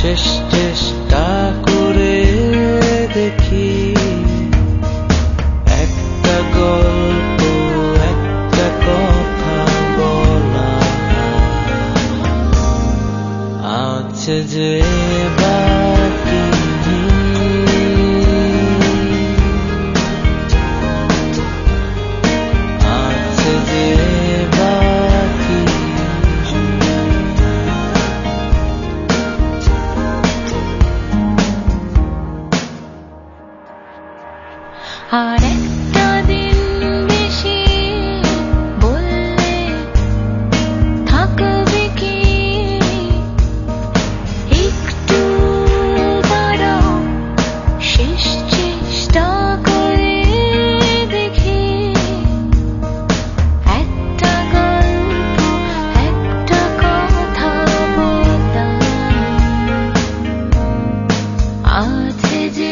শেষ চেষ্টা করে দেখি একটা গল্প, একটা কথা বলা আছে যে বাকি। আছে যে বাকি। আর একটা দিন বেশি বললে থাকবে কি? একটু দাঁড়াও, শেষ চেষ্টা করে দেখি একটা গল্প, একটা কথা বলা আছে যে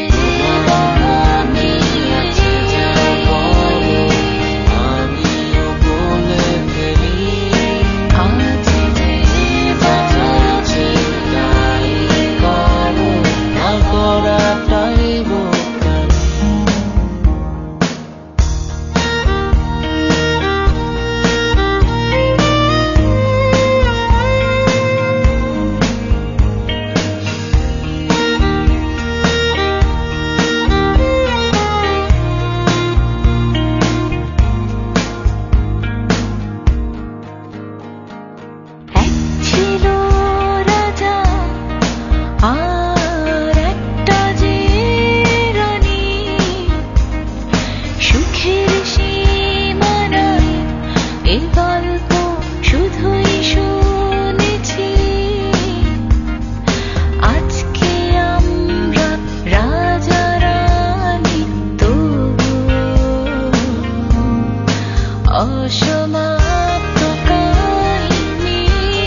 অসমাপ্ত কাহিনী।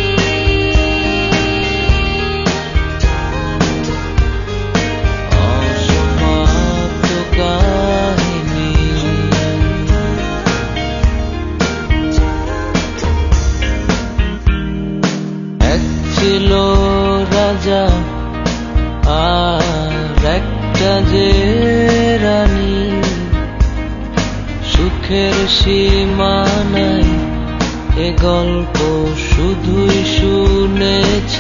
অসমাপ্ত কাহিনী। এক ছিল রাজা আর একটা যে রানী, সুখের সীমা নাই, এ গল্প শুধুই শুনেছি।